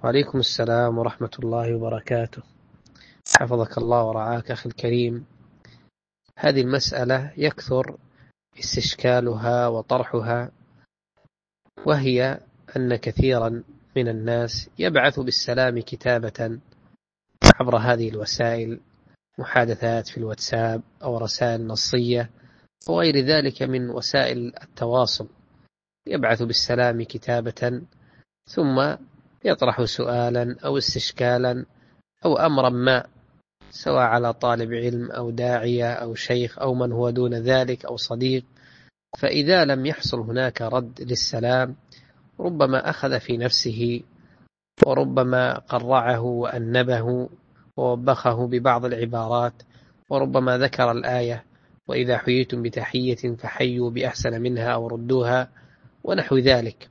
وعليكم السلام ورحمة الله وبركاته. حفظك الله ورعاك أخي الكريم. هذه المسألة يكثر استشكالها وطرحها، وهي أن كثيرا من الناس يبعث بالسلام كتابة عبر هذه الوسائل، محادثات في الواتساب أو رسائل نصية وغير ذلك من وسائل التواصل. يبعث بالسلام كتابة ثم يطرح سؤالا أو استشكالا أو أمرا ما، سواء على طالب علم أو داعية أو شيخ أو من هو دون ذلك أو صديق. فإذا لم يحصل هناك رد للسلام ربما أخذ في نفسه، وربما قرعه وأنبه ووبخه ببعض العبارات، وربما ذكر الآية: وإذا حييتم بتحية فحيوا بأحسن منها أو ردوها، ونحو ذلك.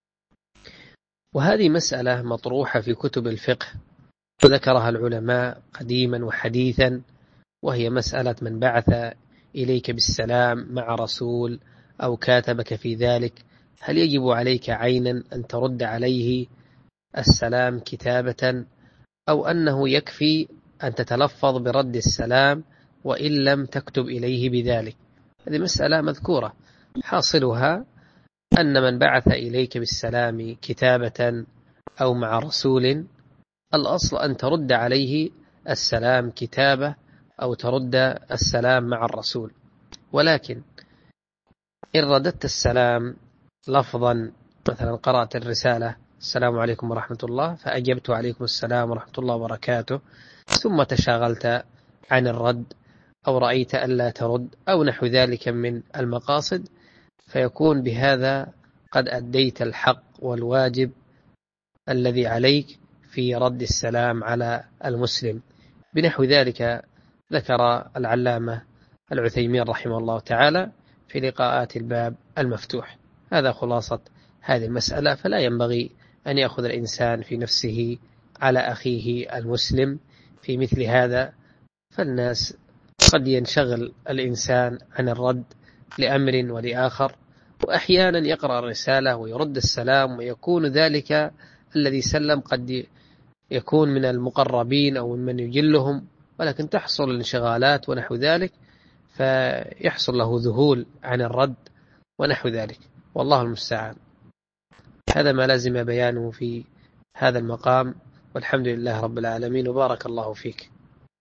وهذه مسألة مطروحة في كتب الفقه ذكرها العلماء قديما وحديثا، وهي مسألة من بعث إليك بالسلام مع رسول أو كاتبك في ذلك، هل يجب عليك عينا أن ترد عليه السلام كتابة، أو أنه يكفي أن تتلفظ برد السلام وإن لم تكتب إليه بذلك؟ هذه مسألة مذكورة، حاصلها أن من بعث إليك بالسلام كتابة أو مع رسول، الأصل أن ترد عليه السلام كتابة أو ترد السلام مع الرسول. ولكن إن رددت السلام لفظا، مثلا قرأت الرسالة: السلام عليكم ورحمة الله، فأجبت: عليكم السلام ورحمة الله وبركاته، ثم تشاغلت عن الرد أو رأيت ألا ترد أو نحو ذلك من المقاصد، فيكون بهذا قد أديت الحق والواجب الذي عليك في رد السلام على المسلم. بنحو ذلك ذكر العلامة العثيمين رحمه الله تعالى في لقاءات الباب المفتوح. هذا خلاصة هذه المسألة. فلا ينبغي أن يأخذ الإنسان في نفسه على أخيه المسلم في مثل هذا، فالناس قد ينشغل الإنسان عن الرد لأمر ولآخر، وأحيانا يقرأ الرسالة ويرد السلام، ويكون ذلك الذي سلم قد يكون من المقربين أو من يجلهم، ولكن تحصل الانشغالات ونحو ذلك، فيحصل له ذهول عن الرد ونحو ذلك، والله المستعان. هذا ما لازم بيانه في هذا المقام، والحمد لله رب العالمين، وبارك الله فيك.